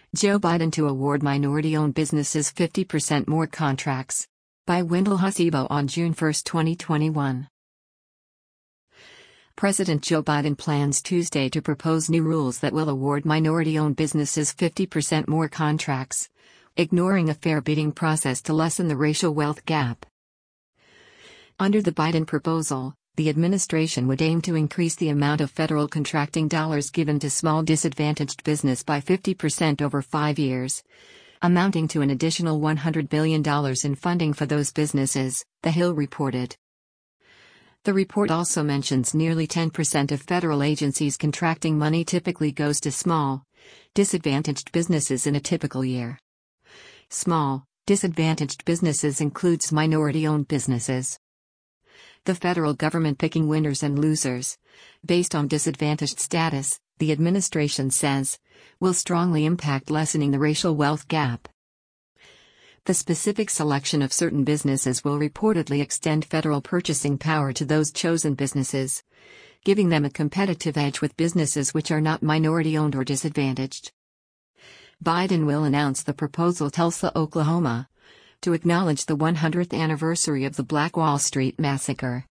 Joe Biden to award minority-owned businesses 50% more contracts. By Wendell Hasibo on June 1, 2021. President Joe Biden plans Tuesday to propose new rules that will award minority-owned businesses 50% more contracts, ignoring a fair bidding process to lessen the racial wealth gap. Under the Biden proposal, the administration would aim to increase the amount of federal contracting dollars given to small disadvantaged business by 50% over 5 years, amounting to an additional $100 billion in funding for those businesses, The Hill reported. The report also mentions nearly 10% of federal agencies' contracting money typically goes to small, disadvantaged businesses in a typical year. Small, disadvantaged businesses includes minority-owned businesses. The federal government picking winners and losers, based on disadvantaged status, the administration says, will strongly impact lessening the racial wealth gap. The specific selection of certain businesses will reportedly extend federal purchasing power to those chosen businesses, giving them a competitive edge with businesses which are not minority-owned or disadvantaged. Biden will announce the proposal Tulsa, Oklahoma, to acknowledge the 100th anniversary of the Black Wall Street Massacre.